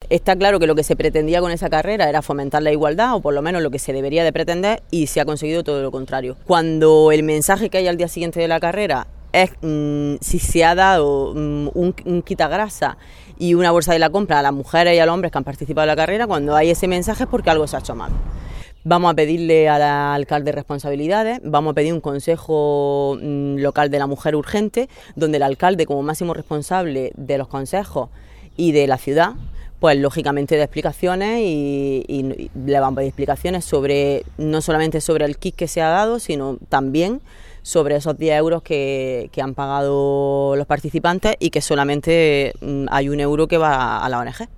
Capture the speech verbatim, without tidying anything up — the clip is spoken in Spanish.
Está claro que lo que se pretendía con esa carrera era fomentar la igualdad, o por lo menos lo que se debería de pretender, y se ha conseguido todo lo contrario. Cuando el mensaje que hay al día siguiente de la carrera es mmm, si se ha dado mmm, un, un quitagrasa y una bolsa de la compra a las mujeres y a los hombres que han participado en la carrera, cuando hay ese mensaje es porque algo se ha hecho mal. Vamos a pedirle al alcalde responsabilidades, vamos a pedir un consejo mmm, local de la mujer urgente, donde el alcalde, como máximo responsable de los consejos y de la ciudad, pues lógicamente de explicaciones y, y, y le van a pedir explicaciones sobre, no solamente sobre el kit que se ha dado, sino también sobre esos diez euros que, que han pagado los participantes y que solamente hay un euro que va a la O N G.